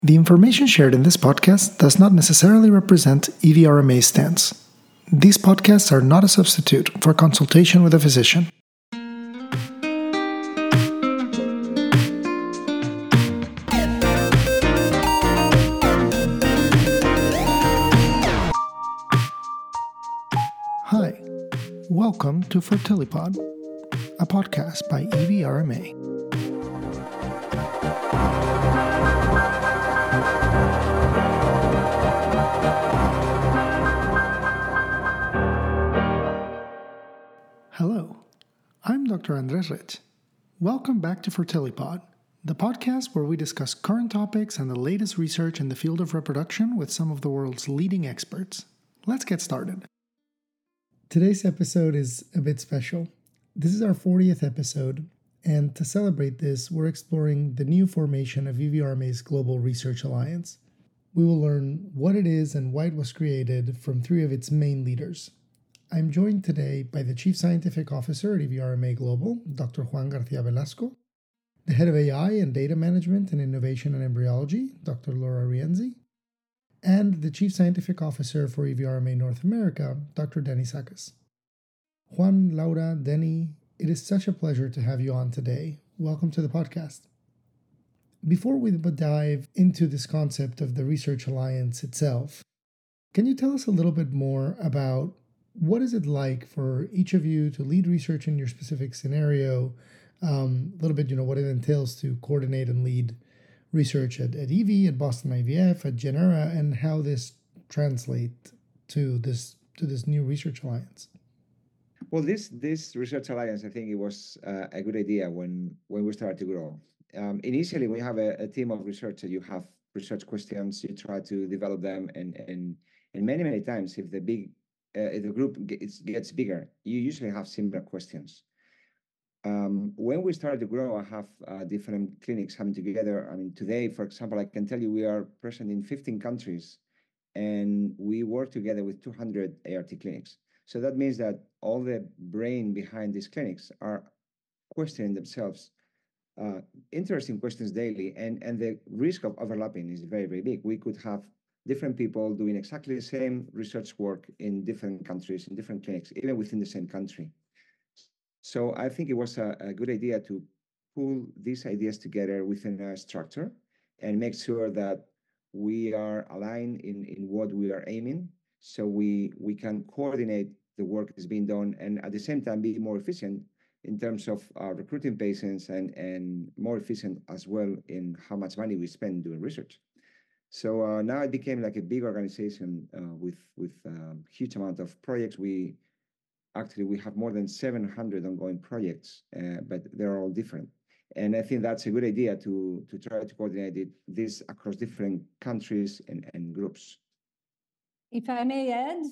The information shared in this podcast does not necessarily represent EVRMA's stance. These podcasts are not a substitute for consultation with a physician. Hi, welcome to Fertilipod, a podcast by EVRMA. Hello, I'm Dr. Andres Rich. Welcome back to Fertilipod, the podcast where we discuss current topics and the latest research in the field of reproduction with some of the world's leading experts. Let's get started. Today's episode is a bit special. This is our 40th episode, and to celebrate this, we're exploring the new formation of EVRMA's Global Research Alliance. We will learn what it is and why it was created from three of its main leaders. I'm joined today by the Chief Scientific Officer at EVRMA Global, Dr. Juan Garcia Velasco, the Head of AI and Data Management and Innovation and Embryology, Dr. Laura Rienzi, and the Chief Scientific Officer for EVRMA North America, Dr. Denny Sakas. Juan, Laura, Denny, it is such a pleasure to have you on today. Welcome to the podcast. Before we dive into this concept of the Research Alliance itself, can you tell us a little bit more about what is it like for each of you to lead research in your specific scenario? A little bit, what it entails to coordinate and lead research at EV, at Boston IVF, at Genera, and how this translates to this new research alliance. Well, this research alliance, I think it was a good idea when we started to grow. Initially, when you have a team of researchers, you have research questions, you try to develop them, and many times, if the group gets bigger, you usually have similar questions. When we started to grow, I have different clinics coming together. I mean, today, for example, I can tell you we are present in 15 countries, and we work together with 200 ART clinics. So that means that all the brain behind these clinics are questioning themselves interesting questions daily, and the risk of overlapping is very, very big. We could have different people doing exactly the same research work in different countries, in different clinics, even within the same country. So I think it was a good idea to pull these ideas together within a structure and make sure that we are aligned in what we are aiming, so we can coordinate the work that's being done and at the same time be more efficient in terms of recruiting patients and more efficient as well in how much money we spend doing research. So now it became like a big organization with huge amount of projects. We have more than 700 ongoing projects, but they're all different. And I think that's a good idea to try to coordinate this across different countries and groups. If I may add,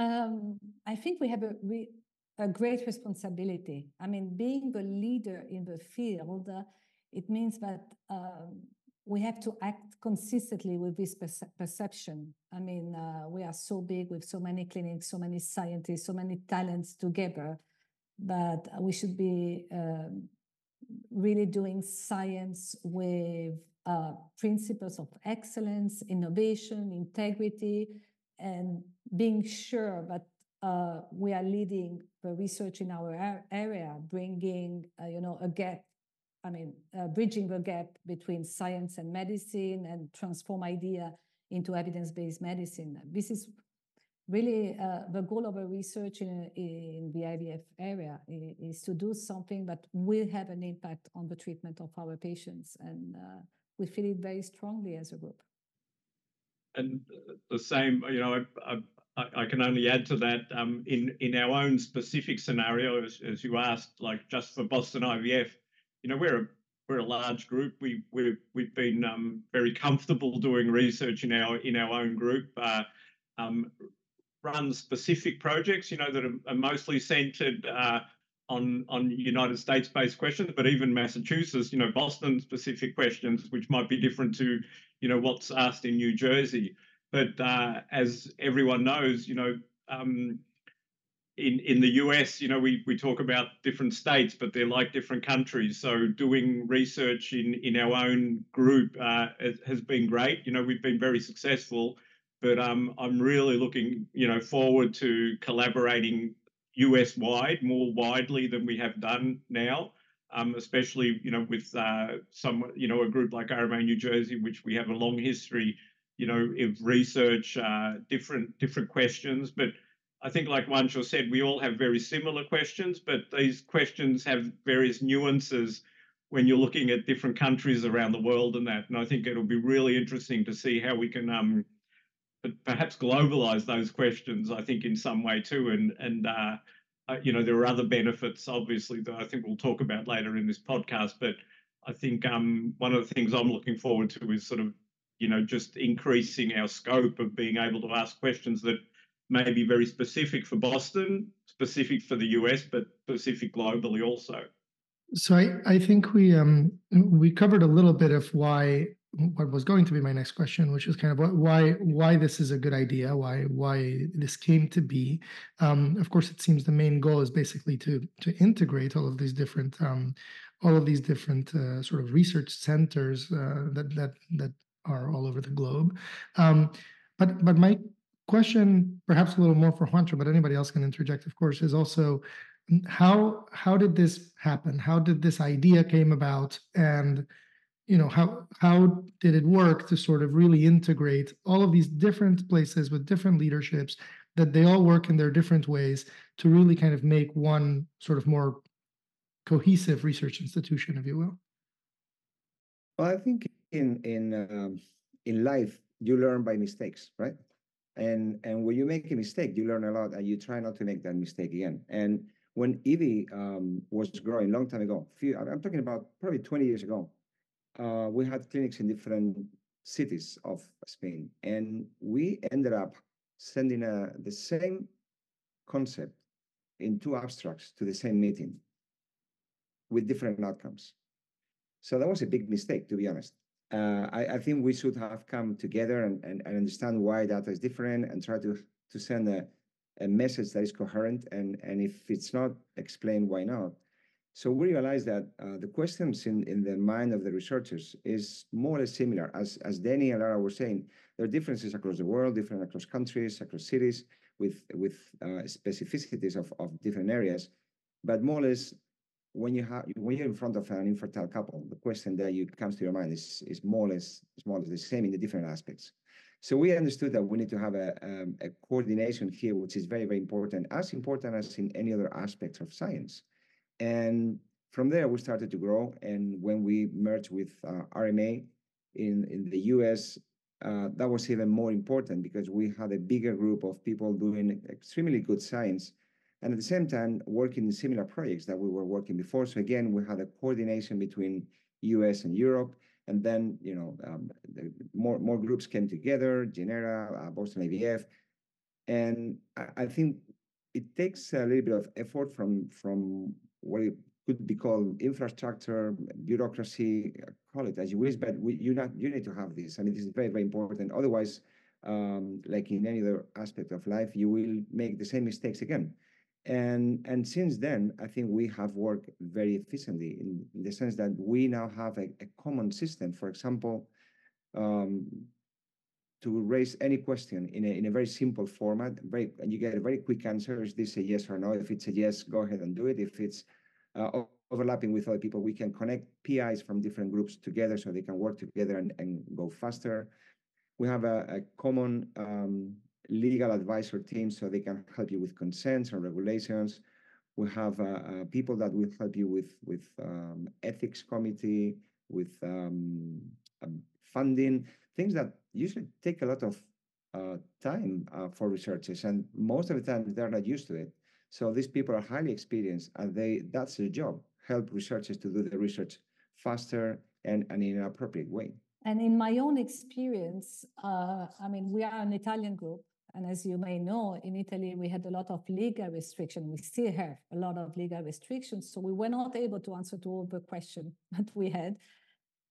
I think we have a great responsibility. I mean, being the leader in the field, it means that we have to act consistently with this perception. I mean, we are so big with so many clinics, so many scientists, so many talents together, but we should be really doing science with principles of excellence, innovation, integrity, and being sure that we are leading the research in our area, bringing, a gap. I mean, bridging the gap between science and medicine and transform idea into evidence-based medicine. This is really the goal of our research in the IVF area is to do something that will have an impact on the treatment of our patients. And we feel it very strongly as a group. And the same, I can only add to that in our own specific scenario, as you asked, like just for Boston IVF, we're a large group. We've been very comfortable doing research in our own group. Run specific projects, that are mostly centered on United States-based questions, but even Massachusetts, Boston-specific questions, which might be different to, what's asked in New Jersey. But as everyone knows, in the US, we talk about different states, but they're like different countries. So doing research in our own group has been great. We've been very successful, but I'm really looking, forward to collaborating US wide, more widely than we have done now. Especially, with a group like RMA New Jersey, which we have a long history, of research, different questions. But I think, like Juancho said, we all have very similar questions, but these questions have various nuances when you're looking at different countries around the world and that. And I think it'll be really interesting to see how we can perhaps globalize those questions, I think, in some way too. And there are other benefits, obviously, that I think we'll talk about later in this podcast. But I think one of the things I'm looking forward to is sort of, just increasing our scope of being able to ask questions that may be very specific for Boston, specific for the US, but specific globally also. So I think we covered a little bit of what was going to be my next question, which is kind of why this is a good idea, why this came to be. Of course, it seems the main goal is basically to integrate all of these different sort of research centers that are all over the globe. But my question, perhaps a little more for Juancho, but anybody else can interject, of course, is also how did this happen? How did this idea came about? And how did it work to sort of really integrate all of these different places with different leaderships, that they all work in their different ways to really kind of make one sort of more cohesive research institution, if you will? Well, I think in life you learn by mistakes, right? And when you make a mistake, you learn a lot, and you try not to make that mistake again. And when IWI was growing a long time ago, I'm talking about probably 20 years ago, we had clinics in different cities of Spain, and we ended up sending the same concept in 2 abstracts to the same meeting with different outcomes. So that was a big mistake, to be honest. I think we should have come together and understand why data is different and try to send a message that is coherent. And if it's not explained, why not? So we realized that the questions in the mind of the researchers is more or less similar. As Danny and Lara were saying, there are differences across the world, different across countries, across cities, with specificities of different areas. But more or less, when you're in front of an infertile couple, the question that comes to your mind is more or less the same in the different aspects. So we understood that we need to have a coordination here, which is very, very important as in any other aspects of science. And from there, we started to grow. And when we merged with RMA in the US, that was even more important because we had a bigger group of people doing extremely good science, and at the same time working in similar projects that we were working before. So again, we had a coordination between US and Europe, and then more groups came together, Genera, Boston IVF, and I think it takes a little bit of effort from what it could be called infrastructure, bureaucracy, call it as you wish, but you need to have this. I mean, this is very, very important. Otherwise, like in any other aspect of life, you will make the same mistakes again. And since then, I think we have worked very efficiently in the sense that we now have a common system. For example, to raise any question in a very simple format, and you get a very quick answer. Is this a yes or no? If it's a yes, go ahead and do it. If it's overlapping with other people, we can connect PIs from different groups together so they can work together and go faster. We have a common legal advisor team so they can help you with consents or regulations. We have people that will help you with ethics committee, with funding, things that usually take a lot of time for researchers, and most of the time they're not used to it. So these people are highly experienced, and that's their job, help researchers to do the research faster and in an appropriate way. And in my own experience, I mean, we are an Italian group, and as you may know, in Italy, we had a lot of legal restrictions. We still have a lot of legal restrictions, so we were not able to answer to all the questions that we had.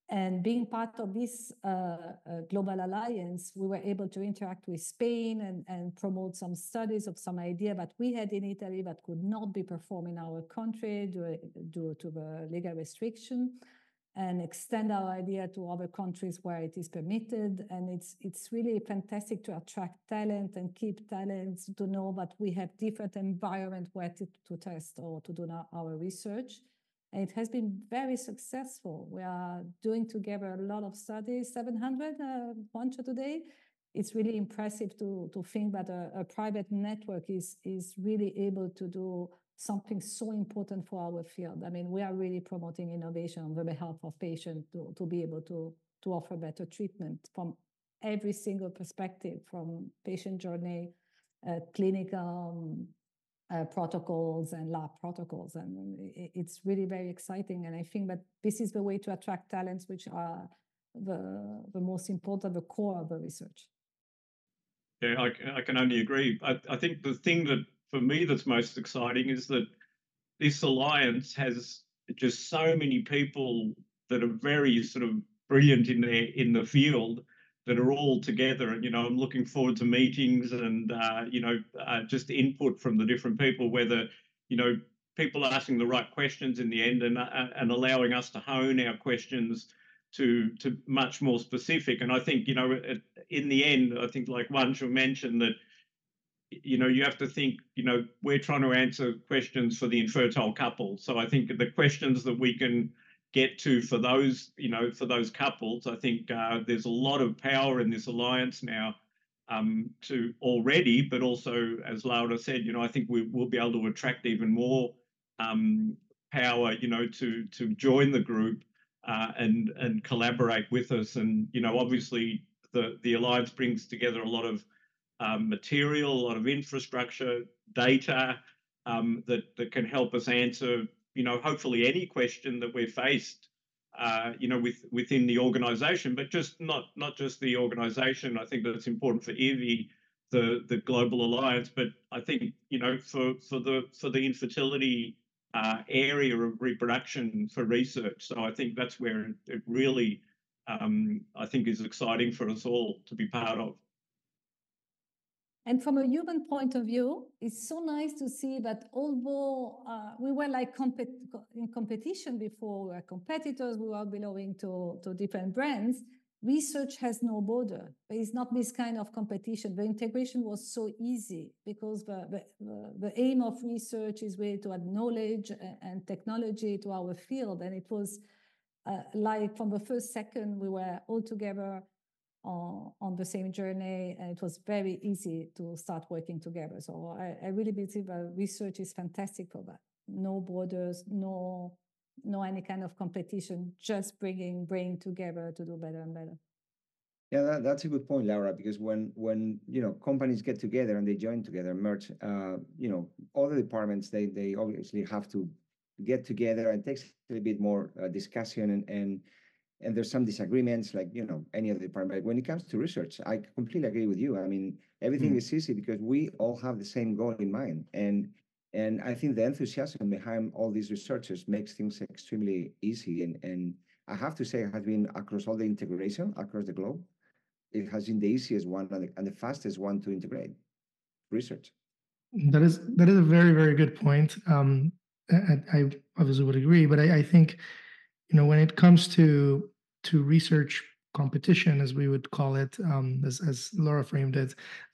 And being part of this global alliance, we were able to interact with Spain and promote some studies of some idea that we had in Italy that could not be performed in our country due to the legal restriction, and extend our idea to other countries where it is permitted. And it's really fantastic to attract talent and keep talents, to know that we have different environment where to test or to do our research. And it has been very successful. We are doing together a lot of studies, 700 one today. It's really impressive to think that a private network is really able to do something so important for our field. I mean, we are really promoting innovation on the behalf of patients to be able to offer better treatment from every single perspective, from patient journey, clinical protocols and lab protocols. And it's really very exciting. And I think that this is the way to attract talents, which are the most important, the core of the research. Yeah, I can only agree. I think the thing that, for me, that's most exciting is that this alliance has just so many people that are very sort of brilliant in the field, that are all together. And, I'm looking forward to meetings and, just input from the different people, whether, people asking the right questions in the end and allowing us to hone our questions to much more specific. And I think, in the end, I think, like Wanshu mentioned, that, you have to think, we're trying to answer questions for the infertile couple. So I think the questions that we can get to for those, for those couples, I think there's a lot of power in this alliance now to already, but also, as Laura said, I think we will be able to attract even more power, to join the group and collaborate with us. And, obviously the alliance brings together a lot of material, a lot of infrastructure, data that can help us answer, hopefully any question that we're faced, within the organisation, but just not just the organisation. I think that it's important for IWI, the global alliance, but I think, for the infertility area of reproduction for research. So I think that's where it really, I think, is exciting for us all to be part of. And from a human point of view, it's so nice to see that although we were like in competition before, we were competitors, we were belonging to different brands, research has no border. There is not this kind of competition. The integration was so easy because the aim of research is really to add knowledge and technology to our field. And it was like from the first second, we were all together on the same journey, and it was very easy to start working together. So I really believe that research is fantastic for that. No borders, no any kind of competition, just bringing brain together to do better and better. Yeah, that's a good point, Laura, because when companies get together and they join together, merge, all the departments, they obviously have to get together, and it takes a little bit more discussion and there's some disagreements, like, any other department. But when it comes to research, I completely agree with you. I mean, everything is easy because we all have the same goal in mind. And I think the enthusiasm behind all these researchers makes things extremely easy. And I have to say, it has been across all the integration across the globe. It has been the easiest one and the fastest one to integrate research. That is a very, very good point. I obviously would agree, but I think, when it comes to research competition, as we would call it, as Laura framed it,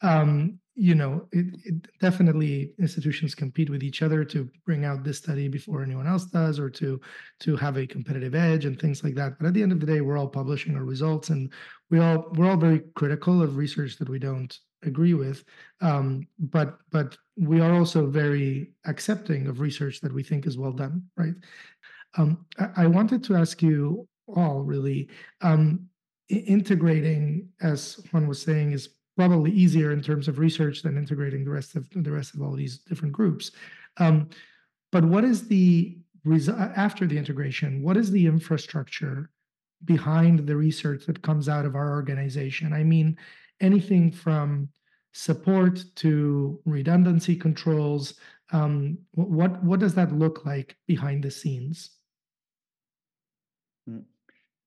it definitely, institutions compete with each other to bring out this study before anyone else does, or to have a competitive edge and things like that. But at the end of the day, we're all publishing our results, and we're all very critical of research that we don't agree with. But we are also very accepting of research that we think is well done, right? I wanted to ask you all, really, integrating, as Juan was saying, is probably easier in terms of research than integrating the rest of all these different groups. But what is after the integration? What is the infrastructure behind the research that comes out of our organization? I mean, anything from support to redundancy controls. What does that look like behind the scenes?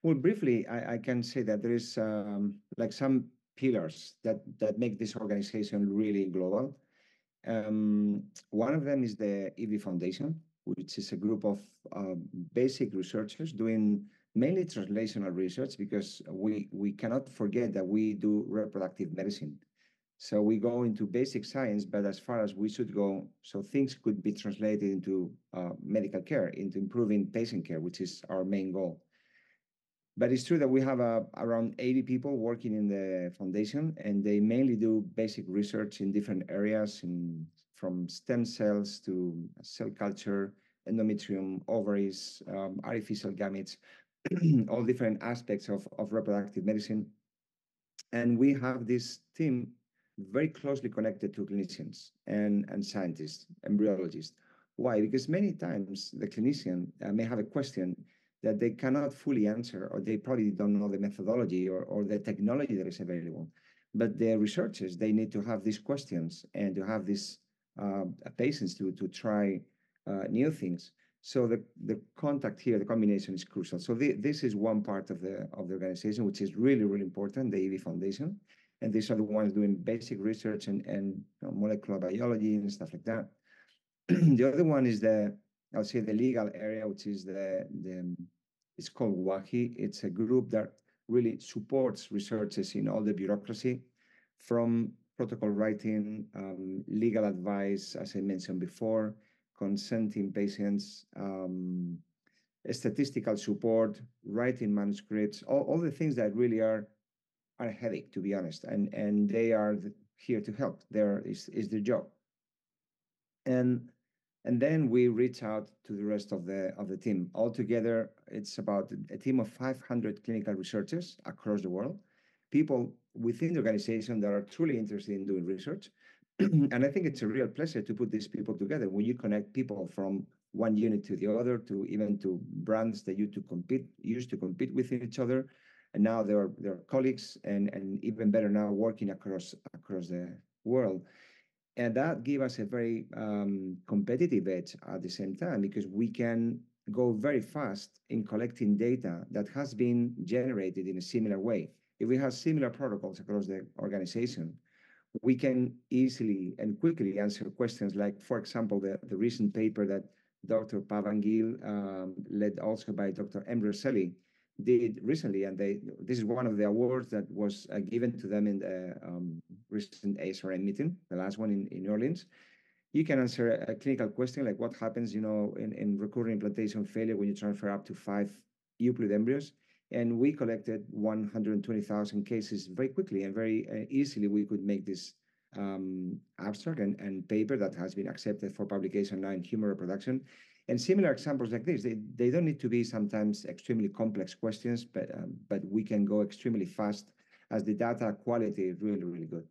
Well, briefly, I can say that there is like some pillars that make this organization really global. One of them is the EV Foundation, which is a group of basic researchers doing mainly translational research, because we cannot forget that we do reproductive medicine. So we go into basic science, but as far as we should go, so things could be translated into medical care, into improving patient care, which is our main goal. But it's true that we have around 80 people working in the foundation, and they mainly do basic research in different areas, from stem cells to cell culture, endometrium, ovaries, artificial gametes, all different aspects of reproductive medicine. And we have this team very closely connected to clinicians and scientists, embryologists. Why? Because many times the clinician may have a question that they cannot fully answer, or they probably don't know the methodology or the technology that is available. But the researchers, they need to have these questions and to have this patience to try new things. So the contact here, the combination is crucial. So this is one part of the organization, which is really, really important, the EV Foundation. And these are the ones doing basic research and molecular biology and stuff like that. The other one is I'll say the legal area, which is it's called WAHI. It's a group that really supports researchers in all the bureaucracy, from protocol writing, legal advice, as I mentioned before, consenting patients, statistical support, writing manuscripts, all the things that really are a headache, to be honest. And they are here to help. Is their job. And then we reach out to the rest of the team. Altogether, it's about a team of 500 clinical researchers across the world, people within the organization that are truly interested in doing research. And I think it's a real pleasure to put these people together. When you connect people from one unit to the other, to even to brands that used to compete with each other, and now they're colleagues, and even better now, working across the world. And that gives us a very competitive edge at the same time, because we can go very fast in collecting data that has been generated in a similar way. If we have similar protocols across the organization, we can easily and quickly answer questions like, for example, the recent paper that Dr. Pavan Gill, led also by Dr. Emre Selli, did recently, and this is one of the awards that was given to them in the recent ASRM meeting, the last one in New Orleans. You can answer a clinical question like, what happens, in recurrent implantation failure when you transfer up to 5 euploid embryos? And we collected 120,000 cases very quickly, and very easily we could make this abstract and paper that has been accepted for publication now in Human Reproduction. And similar examples like this, they don't need to be sometimes extremely complex questions, but we can go extremely fast, as the data quality is really, really good.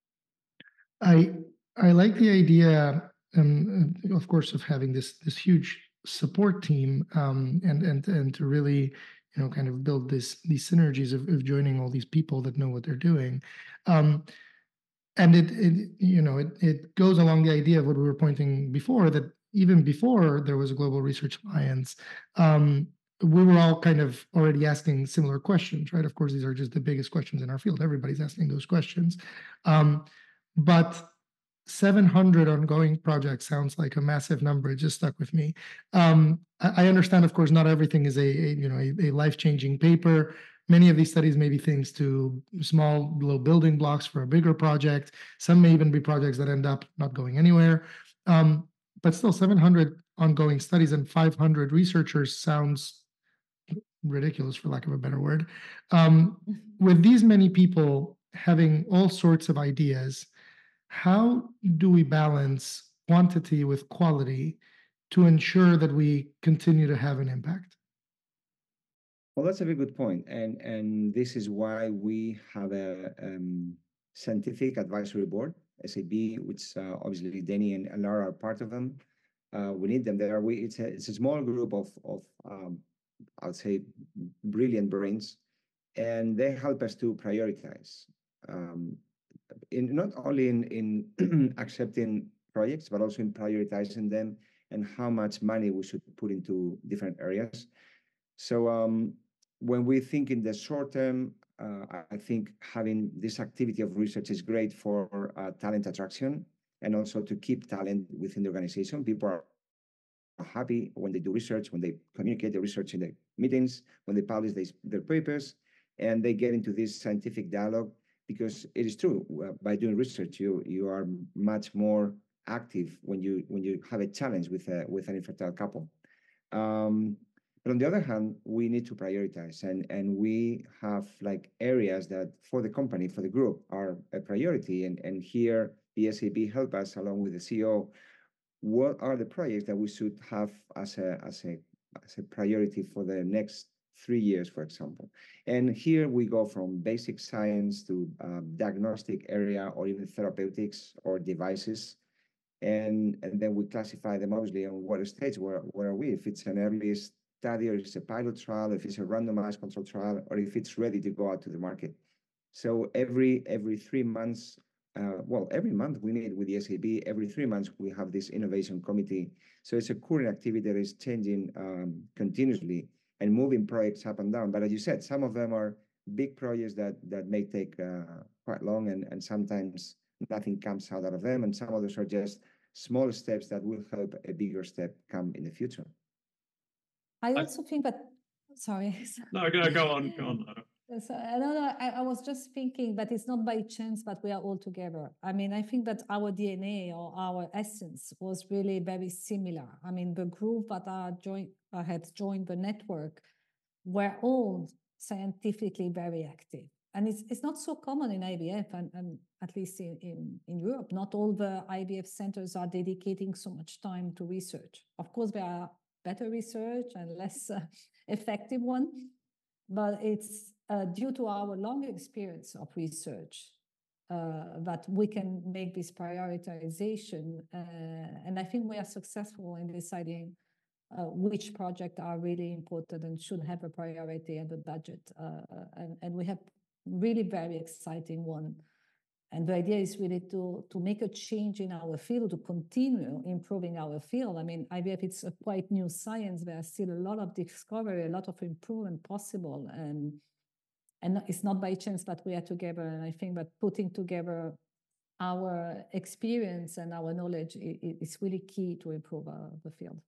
I like the idea, of course, of having this huge support team, and to really, kind of build these synergies of joining all these people that know what they're doing. And it goes along the idea of what we were pointing before, that even before there was a Global Research Alliance, we were all kind of already asking similar questions, right? Of course, these are just the biggest questions in our field. Everybody's asking those questions. But 700 ongoing projects sounds like a massive number. It just stuck with me. I understand, of course, not everything is a life-changing paper. Many of these studies may be things to small little building blocks for a bigger project. Some may even be projects that end up not going anywhere. But still, 700 ongoing studies and 500 researchers sounds ridiculous, for lack of a better word. With these many people having all sorts of ideas, how do we balance quantity with quality to ensure that we continue to have an impact? Well, that's a very good point. And this is why we have a scientific advisory board, SAB, which obviously Denny and Lara are part of them. We need them there. It's a small group of I would say, brilliant brains, and they help us to prioritize. In not only in accepting projects, but also in prioritizing them and how much money we should put into different areas. So when we think in the short term, I think having this activity of research is great for talent attraction and also to keep talent within the organization. People are happy when they do research, when they communicate the research in the meetings, when they publish their papers, and they get into this scientific dialogue, because it is true, by doing research, you are much more active when you have a challenge with an infertile couple. But on the other hand, we need to prioritize, and we have like areas that for the company, for the group, are a priority. And here the SAB help us along with the CEO. What are the projects that we should have as a priority for the next 3 years, for example? And here we go from basic science to diagnostic area, or even therapeutics or devices. And then we classify them obviously on what stage, where are we, if it's an early study, or if it's a pilot trial, if it's a randomized control trial, or if it's ready to go out to the market. So every 3 months, every month we meet with the SAB. Every 3 months we have this innovation committee. So it's a current activity that is changing continuously and moving projects up and down. But as you said, some of them are big projects that may take quite long, and sometimes nothing comes out of them, and some others are just small steps that will help a bigger step come in the future. I also think that, sorry. No, go on. So, I was just thinking that it's not by chance that we are all together. I mean, I think that our DNA or our essence was really very similar. I mean, the group that had joined the network were all scientifically very active. And it's not so common in IVF, and at least in Europe. Not all the IVF centers are dedicating so much time to research. Of course, there are better research and less effective one, but it's due to our long experience of research that we can make this prioritization. And I think we are successful in deciding which projects are really important and should have a priority and a budget. And we have really very exciting one. And the idea is really to make a change in our field, to continue improving our field. I mean, IVF, it's a quite new science. There are still a lot of discovery, a lot of improvement possible. And it's not by chance that we are together. And I think that putting together our experience and our knowledge is really key to improve the field.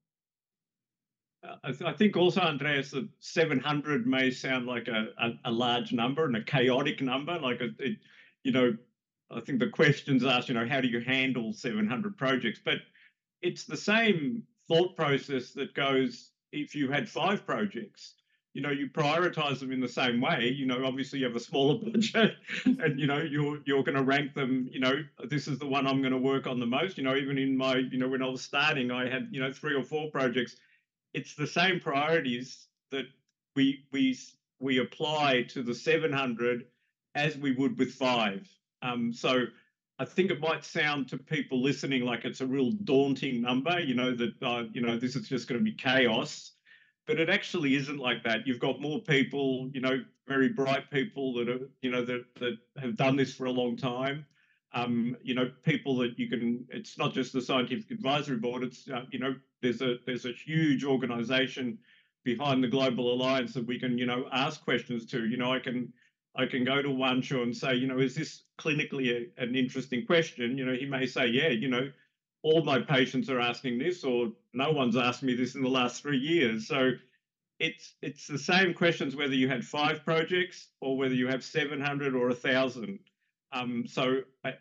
I think also, Andreas, that 700 may sound like a large number and a chaotic number. Like I think the question's asked, how do you handle 700 projects? But it's the same thought process that goes if you had 5 projects. You prioritize them in the same way. Obviously you have a smaller budget, and you're going to rank them. This is the one I'm going to work on the most. Even in my, when I was starting, I had 3 or 4 projects. It's the same priorities that we apply to the 700 as we would with 5. So I think it might sound to people listening like it's a real daunting number, that this is just going to be chaos, but it actually isn't like that. You've got more people, very bright people that are, that have done this for a long time. People that you can. It's not just the scientific advisory board. It's there's a huge organisation behind the Global Alliance that we can ask questions to. I can go to Wanshu and say, is this clinically an interesting question? He may say, yeah, all my patients are asking this, or no one's asked me this in the last 3 years. So it's the same questions whether you had 5 projects or whether you have 700 or 1,000. So I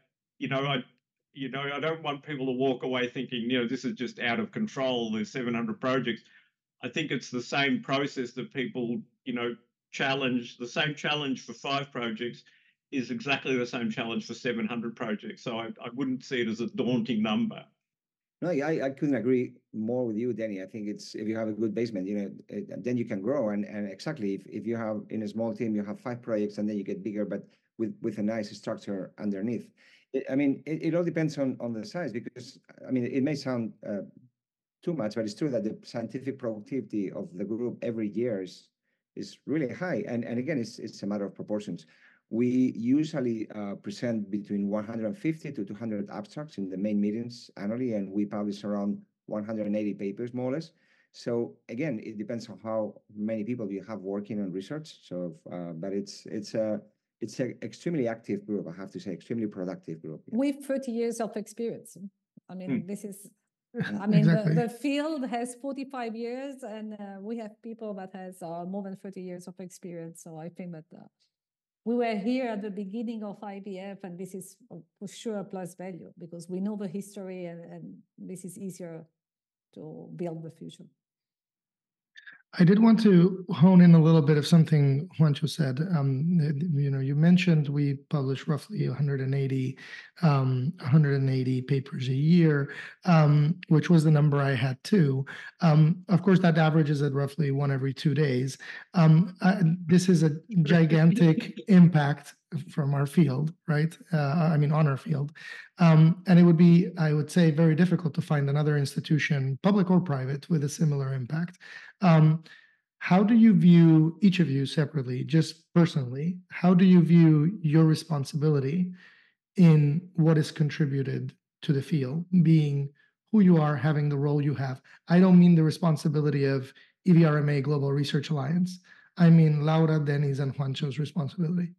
don't want people to walk away thinking, this is just out of control. There's 700 projects. I think it's the same process that people, challenge. The same challenge for 5 projects is exactly the same challenge for 700 projects. So I wouldn't see it as a daunting number. No, I couldn't agree more with you, Danny. I think it's, if you have a good basement, then you can grow. And exactly, if you have in a small team, you have 5 projects, and then you get bigger, but with a nice structure underneath. It all depends on the size, because it may sound too much, but it's true that the scientific productivity of the group every year is really high. And again, it's a matter of proportions. We usually present between 150 to 200 abstracts in the main meetings annually, and we publish around 180 papers, more or less. So again, it depends on how many people you have working on research. So, but it's a extremely active group. I have to say, extremely productive group. Yeah. With 30 years of experience. I mean, this is, I mean, Exactly. the field has 45 years, and we have people that has more than 30 years of experience. So I think that we were here at the beginning of IVF, and this is for sure a plus value because we know the history, and this is easier to build the future. I did want to hone in a little bit of something Juancho said. You mentioned we publish roughly 180 papers a year, which was the number I had too. Of course, that averages at roughly one every 2 days. This is a gigantic impact from our field, right? On our field. And it would be, I would say, very difficult to find another institution, public or private, with a similar impact. How do you view, each of you separately, just personally, how do you view your responsibility in what is contributed to the field, being who you are, having the role you have? I don't mean the responsibility of EVRMA Global Research Alliance. I mean Laura, Dennis, and Juancho's responsibility.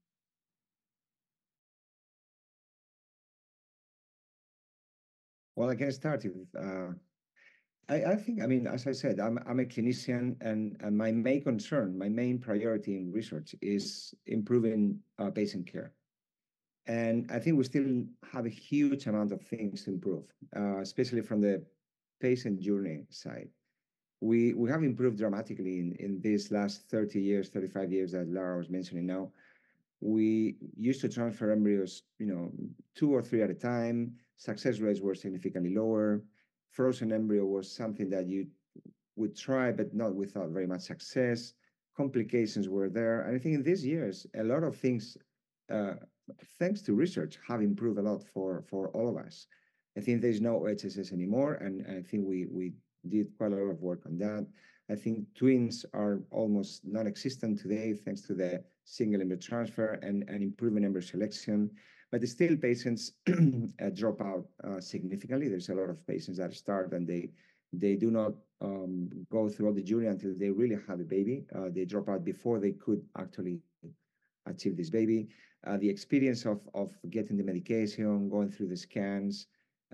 Well, I can start with. I think, I mean, as I said, I'm a clinician, and my main concern, my main priority in research is improving patient care. And I think we still have a huge amount of things to improve, especially from the patient journey side. We have improved dramatically in these last 30 years, 35 years that Laura was mentioning now. We used to transfer embryos, 2 or 3 at a time. Success rates were significantly lower. Frozen embryo was something that you would try, but not without very much success. Complications were there. And I think in these years, a lot of things, thanks to research, have improved a lot for all of us. I think there's no HSS anymore, and I think we did quite a lot of work on that. I think twins are almost non-existent today, thanks to the single embryo transfer and improving embryo selection. But still, patients drop out significantly. There's a lot of patients that start and they do not go through all the journey until they really have a baby. They drop out before they could actually achieve this baby. The experience of getting the medication, going through the scans,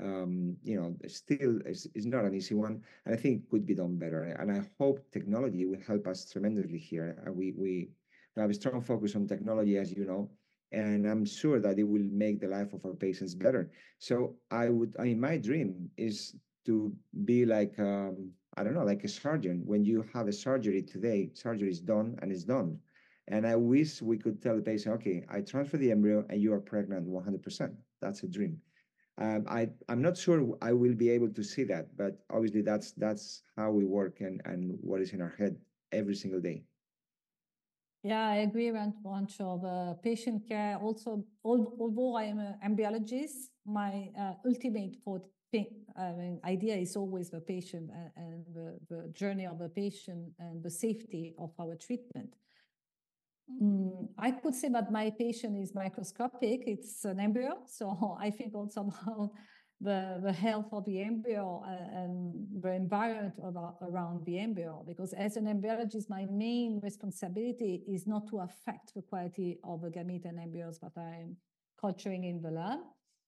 still is not an easy one, and I think could be done better. And I hope technology will help us tremendously here. We have a strong focus on technology, as you know, and I'm sure that it will make the life of our patients better. So my dream is to be like, I don't know, like a surgeon. When you have a surgery today, surgery is done and it's done. And I wish we could tell the patient, okay, I transfer the embryo and you are pregnant 100%. That's a dream. I'm not sure I will be able to see that, but obviously that's how we work and what is in our head every single day. Yeah, I agree, Juancho. The patient care also, although I am an embryologist, my ultimate idea is always the patient and the journey of the patient and the safety of our treatment. I could say that my patient is microscopic. It's an embryo. So I think also about the health of the embryo and the environment around the embryo, because as an embryologist, my main responsibility is not to affect the quality of the gamete and embryos that I'm culturing in the lab.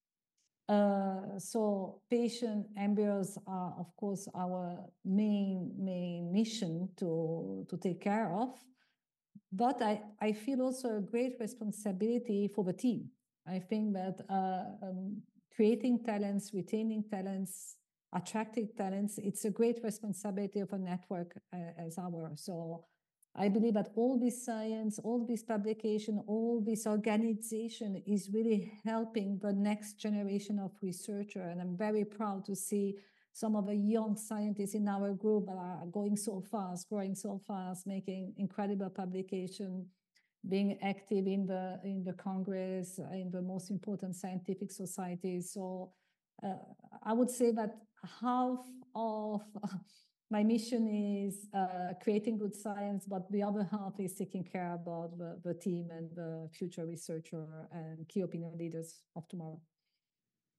So patient embryos are, of course, our main mission to take care of. But I feel also a great responsibility for the team. I think that creating talents, retaining talents, attracting talents, it's a great responsibility of a network as ours. So I believe that all this science, all this publication, all this organization is really helping the next generation of researchers. And I'm very proud to see some of the young scientists in our group that are going so fast, growing so fast, making incredible publication, being active in the Congress, in the most important scientific societies. So I would say that half of my mission is creating good science, but the other half is taking care about the team and the future researcher and key opinion leaders of tomorrow.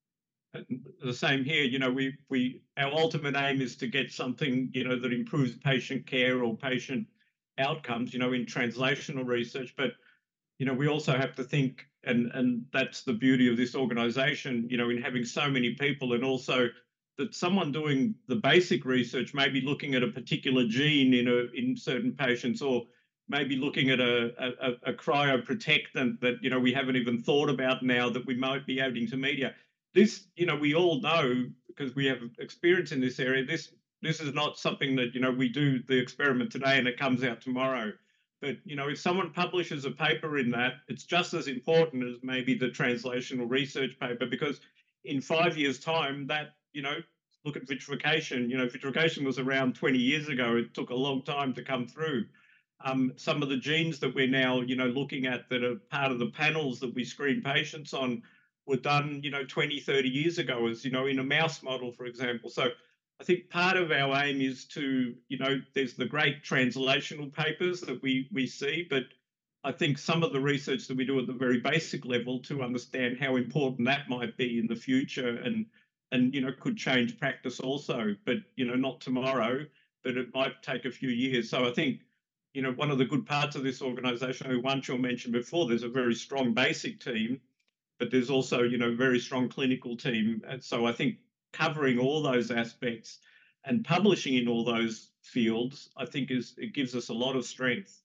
And the same here, our ultimate aim is to get something, that improves patient care or patient outcomes, in translational research. But, we also have to think, and that's the beauty of this organization, in having so many people, and also that someone doing the basic research may be looking at a particular gene in certain patients, or maybe looking at a cryoprotectant that, we haven't even thought about now that we might be adding to media. This, we all know, because we have experience in this area, this is not something that, we do the experiment today and it comes out tomorrow. But, if someone publishes a paper in that, it's just as important as maybe the translational research paper, because in 5 years' time, that, look at vitrification. Vitrification was around 20 years ago. It took a long time to come through. Some of the genes that we're now, looking at that are part of the panels that we screen patients on were done, 20, 30 years ago, as, in a mouse model, for example. So I think part of our aim is to, there's the great translational papers that we see, but I think some of the research that we do at the very basic level to understand how important that might be in the future and could change practice also, but, not tomorrow, but it might take a few years. So I think, one of the good parts of this organization, who Wanshaw mentioned before, there's a very strong basic team, but there's also, very strong clinical team. And so I think covering all those aspects and publishing in all those fields, I think it gives us a lot of strength.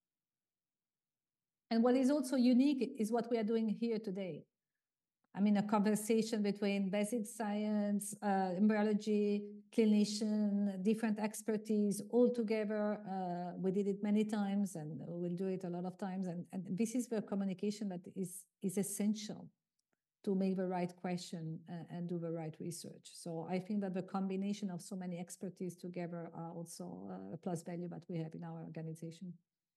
And what is also unique is what we are doing here today. I mean, a conversation between basic science, embryology, clinician, different expertise all together. We did it many times and we'll do it a lot of times. And this is the communication that is essential to make the right question and do the right research. So I think that the combination of so many expertise together are also a plus value that we have in our organization.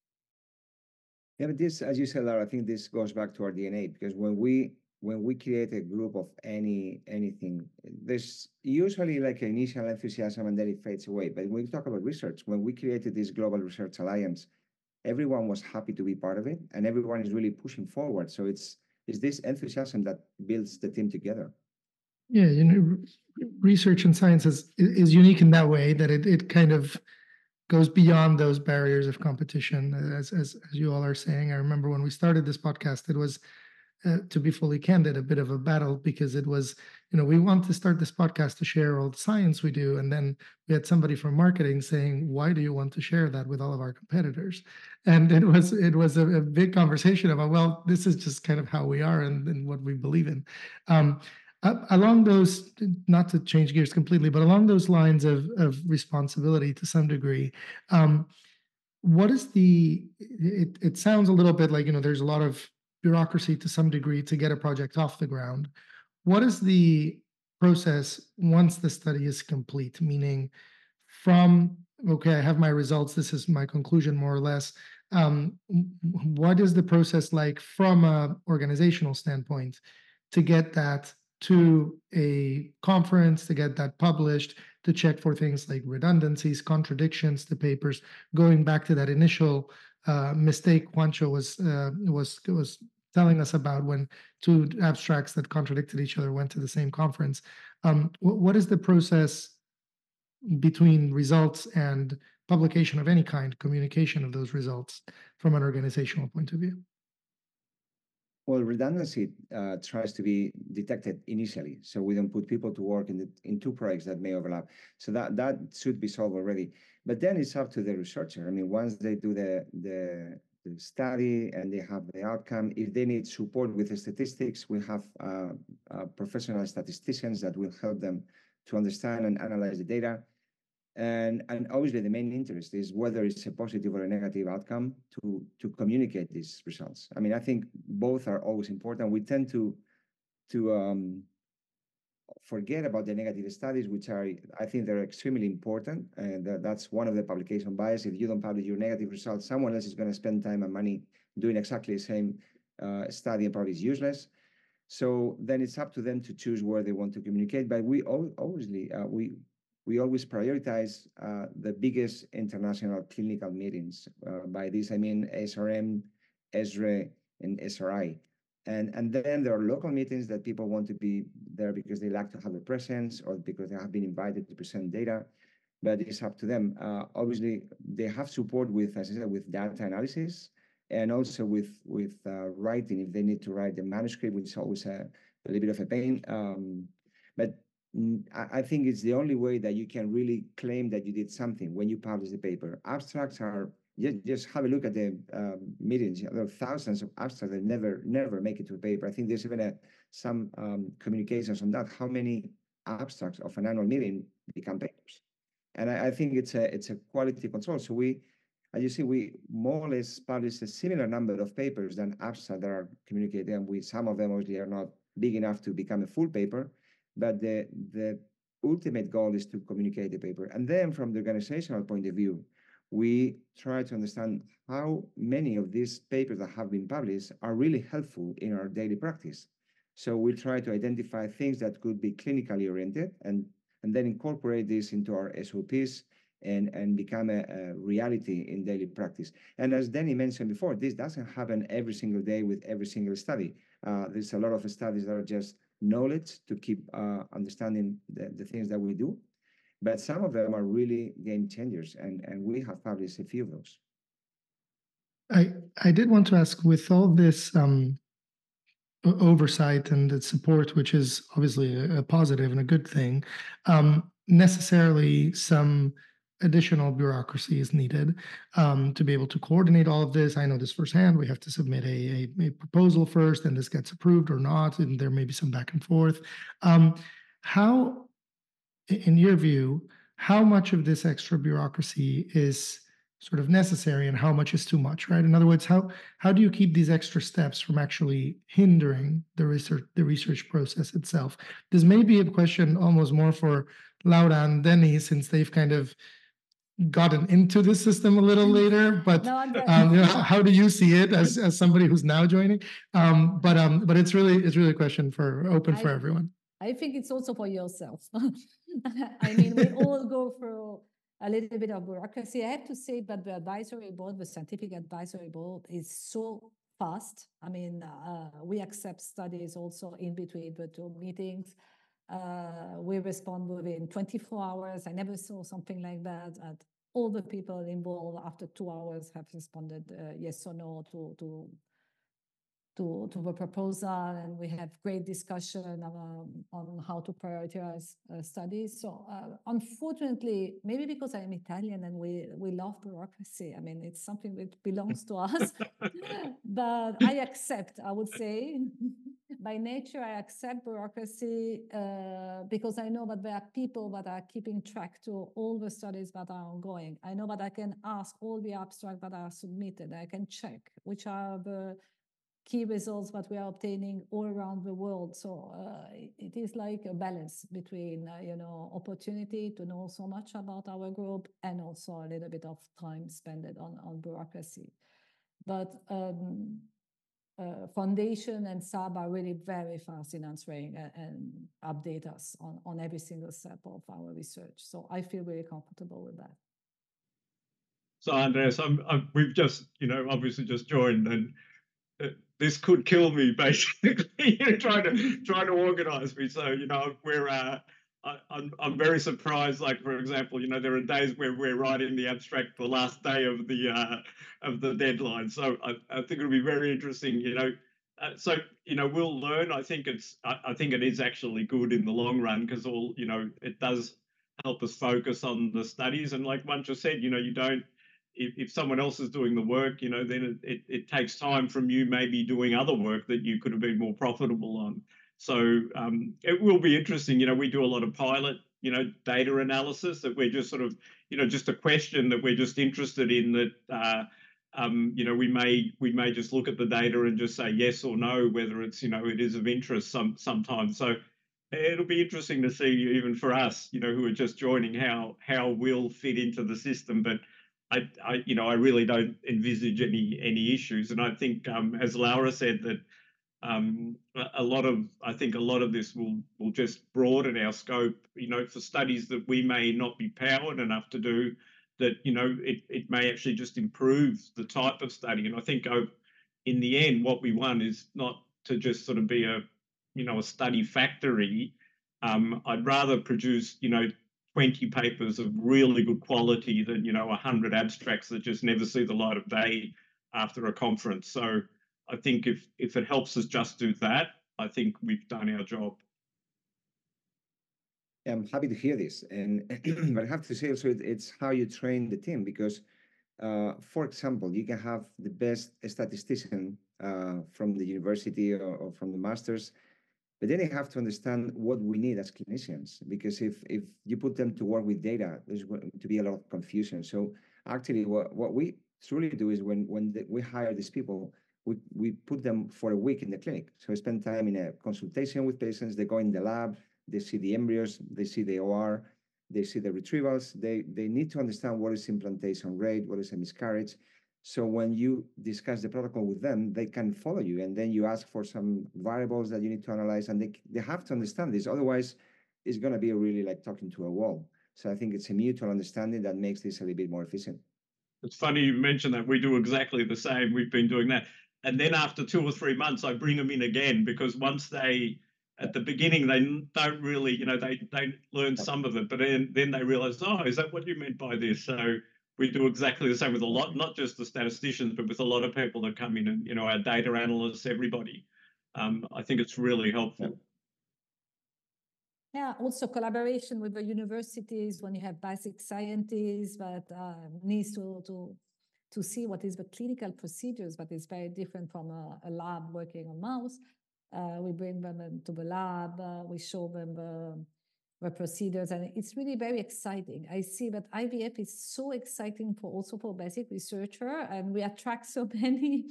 Yeah, but this, as you said, Laura, I think this goes back to our DNA, because when we create a group of anything, there's usually like an initial enthusiasm and then it fades away. But when we talk about research, when we created this Global Research Alliance, everyone was happy to be part of it and everyone is really pushing forward. So it's this enthusiasm that builds the team together. Yeah, research and science is unique in that way that it kind of goes beyond those barriers of competition, as you all are saying. I remember when we started this podcast, it was, to be fully candid, a bit of a battle, because it was, we want to start this podcast to share all the science we do. And then we had somebody from marketing saying, why do you want to share that with all of our competitors? And it was a big conversation about, well, this is just kind of how we are and what we believe in. Along those, not to change gears completely, but along those lines of responsibility to some degree, what is it sounds a little bit like, there's a lot of bureaucracy to some degree to get a project off the ground. What is the process once the study is complete? Meaning from, okay, I have my results, this is my conclusion more or less. What is the process like from an organizational standpoint to get that to a conference, to get that published, to check for things like redundancies, contradictions to papers, going back to that initial mistake Juancho was telling us about when two abstracts that contradicted each other went to the same conference. What is the process between results and publication of any kind, communication of those results from an organizational point of view? Well, redundancy tries to be detected initially, so we don't put people to work in two projects that may overlap. So that should be solved already. But then it's up to the researcher. I mean, once they do the study and they have the outcome, if they need support with the statistics, we have professional statisticians that will help them to understand and analyze the data. And obviously the main interest is whether it's a positive or a negative outcome to communicate these results. I mean, I think both are always important. We tend to forget about the negative studies, which I think they're extremely important. And that's one of the publication bias. If you don't publish your negative results, someone else is going to spend time and money doing exactly the same study and probably is useless. So then it's up to them to choose where they want to communicate. But we obviously, we always prioritize the biggest international clinical meetings. By this, I mean SRM, ESRE, and SRI. And then there are local meetings that people want to be there because they like to have a presence or because they have been invited to present data, but it's up to them. Obviously, they have support with, as I said, with data analysis and also with writing if they need to write the manuscript, which is always a little bit of a pain. But I think it's the only way that you can really claim that you did something when you publish the paper. Abstracts are, just have a look at the meetings. There are thousands of abstracts that never make it to a paper. I think there's even some communications on that. How many abstracts of an annual meeting become papers? And I think it's a quality control. So we, as you see, we more or less publish a similar number of papers than abstracts that are communicated. And some of them obviously are not big enough to become a full paper, but the ultimate goal is to communicate the paper. And then from the organizational point of view, we try to understand how many of these papers that have been published are really helpful in our daily practice. So we try to identify things that could be clinically oriented and then incorporate this into our SOPs and become a reality in daily practice. And as Danny mentioned before, this doesn't happen every single day with every single study. There's a lot of studies that are just knowledge to keep understanding the things that we do. But some of them are really game changers, and we have published a few of those. I did want to ask, with all this oversight and the support, which is obviously a positive and a good thing, necessarily some additional bureaucracy is needed to be able to coordinate all of this. I know this firsthand. We have to submit a proposal first, and this gets approved or not, and there may be some back and forth. How, in your view, how much of this extra bureaucracy is sort of necessary and how much is too much, right? In other words, how do you keep these extra steps from actually hindering the research process itself? This may be a question almost more for Laura and Denny, since they've kind of gotten into the system a little later, but how do you see it as somebody who's now joining? But it's really a question open for everyone. I think it's also for yourself. I mean, we all go through a little bit of bureaucracy. I have to say that the advisory board, the scientific advisory board, is so fast. I mean, we accept studies also in between the two meetings. We respond within 24 hours. I never saw something like that. And all the people involved after 2 hours have responded yes or no to the proposal, and we have great discussion on how to prioritize studies. So unfortunately, maybe because I'm Italian and we love bureaucracy, I mean, it's something that belongs to us, but I accept, I would say, by nature, I accept bureaucracy because I know that there are people that are keeping track to all the studies that are ongoing. I know that I can ask all the abstracts that are submitted. I can check which are the key results that we are obtaining all around the world. So it is like a balance between, opportunity to know so much about our group and also a little bit of time spent on bureaucracy. But Foundation and SAB are really very fast in answering and update us on every single step of our research. So I feel very comfortable with that. So Andreas, we've just, obviously just joined, and this could kill me, basically, trying to organize me. So, I'm very surprised. Like, for example, there are days where we're writing the abstract the last day of the deadline. So I think it'll be very interesting. We'll learn. I think it is actually good in the long run, because it does help us focus on the studies. And like Mancha said, you don't. If someone else is doing the work, then it takes time from you maybe doing other work that you could have been more profitable on. So it will be interesting. We do a lot of pilot, data analysis that we're just sort of, just a question that we're just interested in, that, we may just look at the data and just say yes or no, whether it's, it is of interest sometimes. So it'll be interesting to see, even for us, who are just joining, how we'll fit into the system. But I really don't envisage any issues. And I think, as Laura said, that a lot of this will just broaden our scope, for studies that we may not be powered enough to do, that, it may actually just improve the type of study. And I think in the end, what we want is not to just sort of be a study factory. I'd rather produce, 20 papers of really good quality than, 100 abstracts that just never see the light of day after a conference. So I think if it helps us just do that, I think we've done our job. I'm happy to hear this. And but I have to say also it's how you train the team, because for example, you can have the best statistician from the university or from the masters, but then they have to understand what we need as clinicians, because if you put them to work with data, there's going to be a lot of confusion. So actually, what we truly do is when we hire these people, we put them for a week in the clinic. So we spend time in a consultation with patients. They go in the lab, they see the embryos, they see the OR, they see the retrievals. They need to understand what is implantation rate, what is a miscarriage. So when you discuss the protocol with them, they can follow you, and then you ask for some variables that you need to analyze, and they have to understand this. Otherwise, it's going to be really like talking to a wall. So I think it's a mutual understanding that makes this a little bit more efficient. It's funny you mentioned that. We do exactly the same. We've been doing that. And then after 2 or 3 months, I bring them in again, because once at the beginning, they don't really, they learn some of it, but then they realize, oh, is that what you meant by this? So we do exactly the same with a lot, not just the statisticians, but with a lot of people that come in and, our data analysts, everybody. I think it's really helpful. Yeah, also collaboration with the universities when you have basic scientists that needs to see what is the clinical procedures, but it's very different from a lab working on mouse. We bring them into the lab, we show them the procedures, and it's really very exciting. I see that IVF is so exciting also for basic researcher, and we attract so many,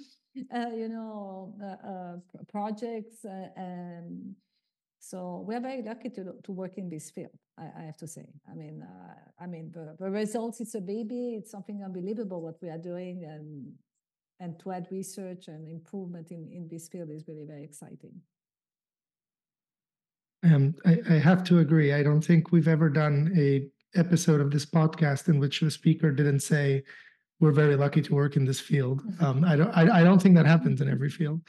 projects, and so we're very lucky to work in this field. I have to say. I mean, the results. It's a baby. It's something unbelievable what we are doing, and to add research and improvement in this field is really very exciting. I have to agree. I don't think we've ever done a episode of this podcast in which the speaker didn't say, "We're very lucky to work in this field." I don't think that happens in every field.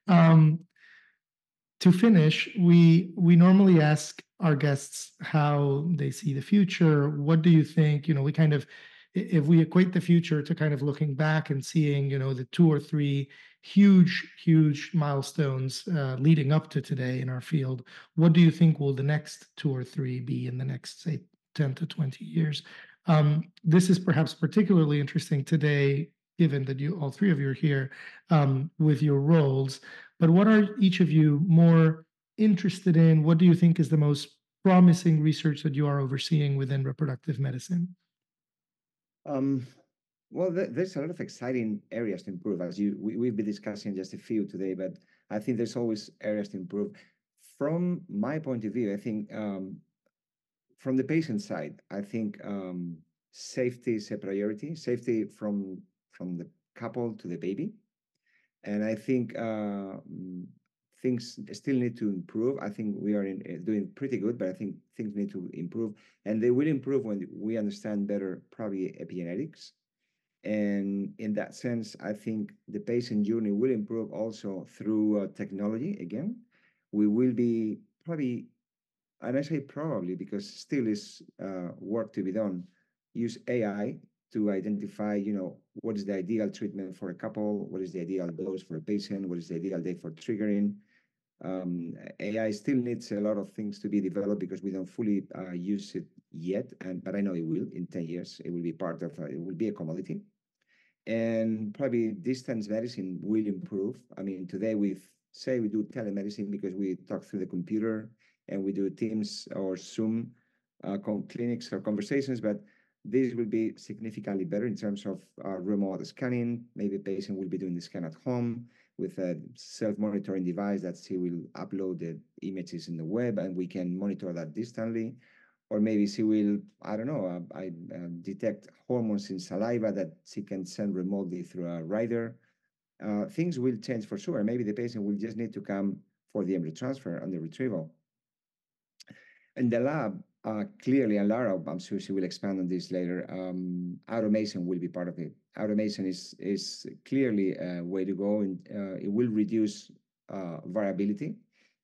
To finish, we normally ask our guests how they see the future. What do you think? We kind of, if we equate the future to kind of looking back and seeing, the 2 or 3 huge milestones leading up to today in our field, what do you think will the next 2 or 3 be in the next, say, 10 to 20 years? This is perhaps particularly interesting today, given that all 3 of you are here with your roles. But what are each of you more interested in? What do you think is the most promising research that you are overseeing within reproductive medicine? Well, there's a lot of exciting areas to improve, as we've been discussing just a few today, but I think there's always areas to improve. From my point of view, I think from the patient side, I think safety is a priority. Safety from the couple to the baby. And I think things still need to improve. I think we are doing pretty good, but I think things need to improve. And they will improve when we understand better, probably epigenetics. And in that sense, I think the patient journey will improve also through technology. Again, we will be probably, and I say probably because still is work to be done, use AI to identify, what is the ideal treatment for a couple, what is the ideal dose for a patient, what is the ideal day for triggering. AI still needs a lot of things to be developed because we don't fully use it yet, but I know it will. In 10 years, it will be part of, it will be a commodity. And probably distance medicine will improve. I mean, today we do telemedicine because we talk through the computer and we do Teams or Zoom clinics or conversations, but this will be significantly better in terms of remote scanning. Maybe a patient will be doing the scan at home with a self-monitoring device that she will upload the images in the web and we can monitor that distantly. Or maybe she will, I don't know, detect hormones in saliva that she can send remotely through a rider. Things will change for sure. Maybe the patient will just need to come for the embryo transfer and the retrieval. In the lab, clearly, and Lara, I'm sure she will expand on this later, automation will be part of it. Automation is clearly a way to go, and it will reduce variability.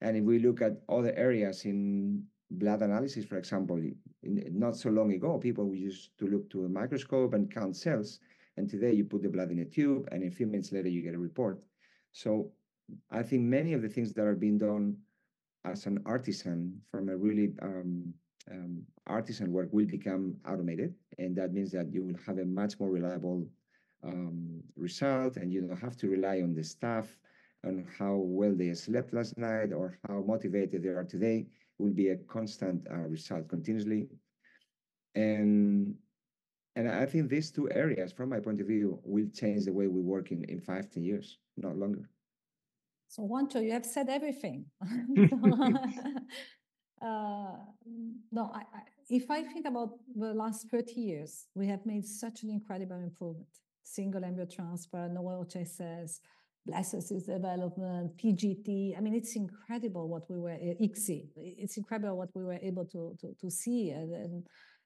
And if we look at other areas in blood analysis, for example, not so long ago, people used to look to a microscope and count cells. And today you put the blood in a tube, and a few minutes later you get a report. So I think many of the things that are being done as an artisan from a really artisan work will become automated. And that means that you will have a much more reliable result, and you don't have to rely on the staff, on how well they slept last night or how motivated they are today. It will be a constant result continuously. And I think these two areas, from my point of view, will change the way we work in 5-10 years, not longer. So Juancho, you have said everything. No, if I think about the last 30 years, we have made such an incredible improvement. Single embryo transfer, no OHSS, blastocyst development, PGT. I mean, it's incredible what we were, ICSI. It's incredible what we were able to see and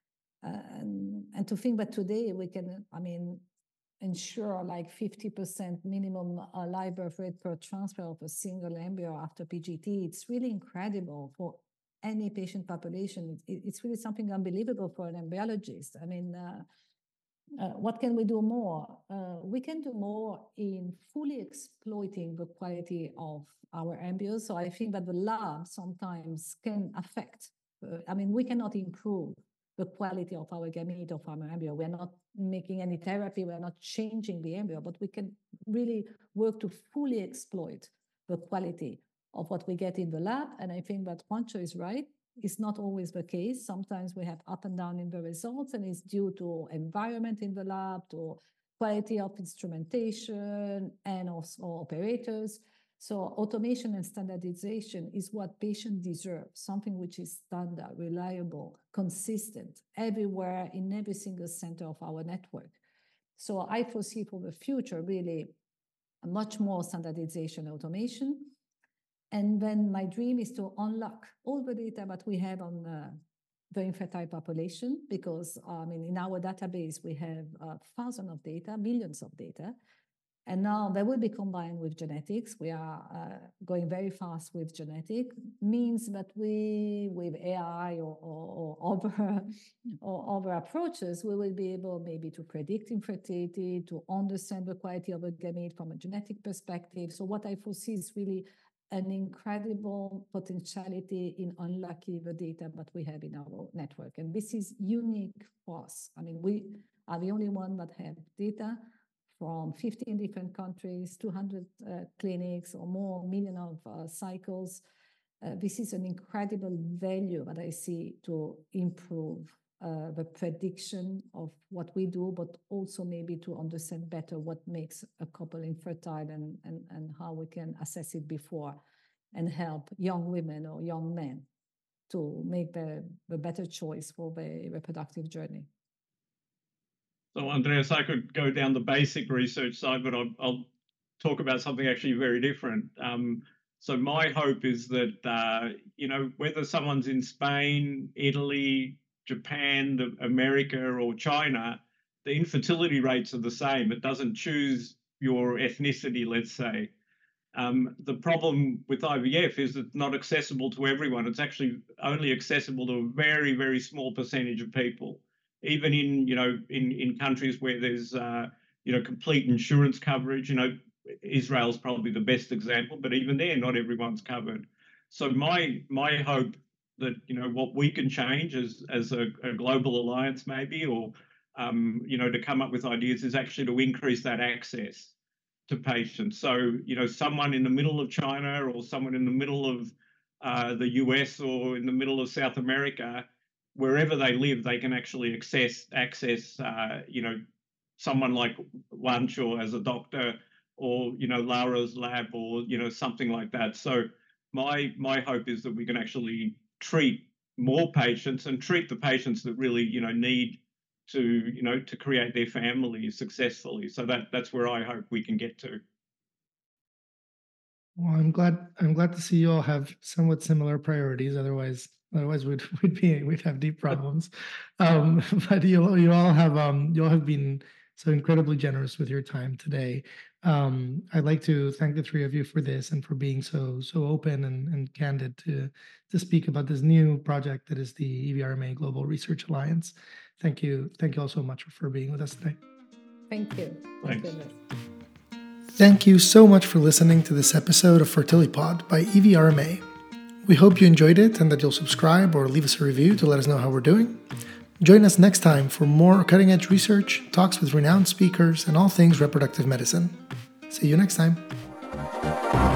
to think that today we can, I mean, ensure like 50% minimum live birth rate per transfer of a single embryo after PGT. It's really incredible for any patient population. It's really something unbelievable for an embryologist. I mean, what can we do more? We can do more in fully exploiting the quality of our embryos. So I think that the lab sometimes can affect, I mean, we cannot improve the quality of our gamete, of our embryo. We're not making any therapy, we're not changing the embryo, but we can really work to fully exploit the quality of what we get in the lab. And I think that Juancho is right. It's not always the case. Sometimes we have up and down in the results, and it's due to environment in the lab, to quality of instrumentation, and also operators. So automation and standardization is what patients deserve, something which is standard, reliable, consistent, everywhere in every single center of our network. So I foresee for the future really much more standardization, automation. And then my dream is to unlock all the data that we have on the infertile population, because I mean, in our database, we have thousands of data, millions of data. And now they will be combined with genetics. We are going very fast with genetic, means that we, with AI or other approaches, we will be able maybe to predict infertility, to understand the quality of a gamete from a genetic perspective. So what I foresee is really an incredible potentiality in unlocking the data that we have in our network. And this is unique for us. I mean, we are the only one that have data from 15 different countries, 200 clinics or more, million of cycles. This is an incredible value that I see to improve the prediction of what we do, but also maybe to understand better what makes a couple infertile and how we can assess it before and help young women or young men to make the better choice for the reproductive journey. So Andreas, I could go down the basic research side, but I'll talk about something actually very different. So my hope is that, you know, whether someone's in Spain, Italy, Japan, America, or China, the infertility rates are the same. It doesn't choose your ethnicity, let's say. The problem with IVF is it's not accessible to everyone. It's actually only accessible to a very, very small percentage of people. Even in, you know, in countries where there's, you know, complete insurance coverage, you know, Israel's probably the best example, but even there, not everyone's covered. So my hope that, you know, what we can change as a global alliance maybe, or, you know, to come up with ideas is actually to increase that access to patients. So, you know, someone in the middle of China or someone in the middle of the US or in the middle of South America, wherever they live, they can actually access, you know, someone like Juancho as a doctor, or, you know, Laura's lab, or, you know, something like that. So my hope is that we can actually treat more patients and treat the patients that really, you know, need to, you know, to create their family successfully. So that's where I hope we can get to. Well, I'm glad to see you all have somewhat similar priorities. Otherwise we'd have deep problems. But you all have been So incredibly generous with your time today. I'd like to thank the three of you for this and for being so open and candid to speak about this new project that is the EVRMA Global Research Alliance. Thank you all so much for being with us today. Thank you. Thanks. Thank you so much for listening to this episode of FertiliPod by EVRMA. We hope you enjoyed it and that you'll subscribe or leave us a review to let us know how we're doing. Join us next time for more cutting-edge research, talks with renowned speakers, and all things reproductive medicine. See you next time.